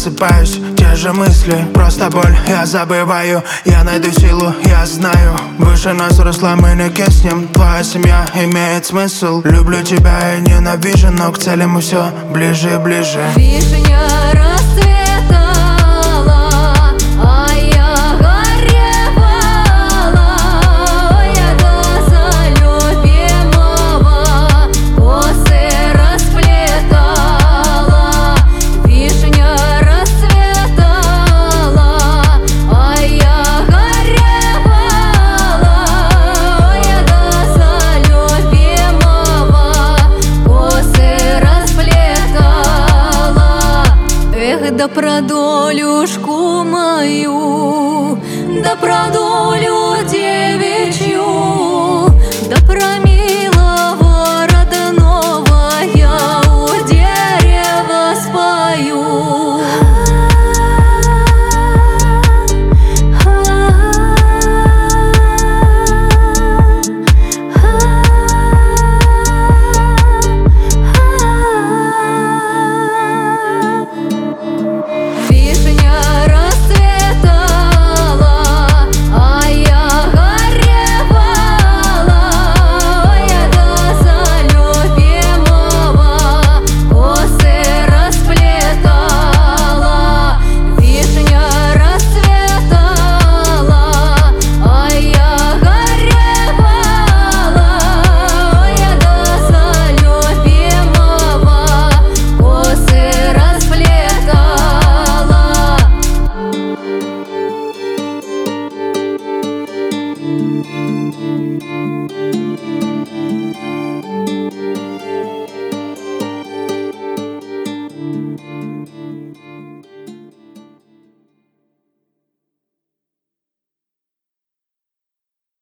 просыпаюсь, те же мысли, просто боль, я забываю. Я найду силу, я знаю, выше нас росла, мы не киснем. Твоя семья имеет смысл. Люблю тебя и ненавижу, но к цели мы все ближе и ближе. Вишня расцветала, а я горевала. Я глаза любимого косы расплетала. Вишня расцветала, а я горевала. Я глаза любимого косы расплетала. Эх, да про долюшку мою, да про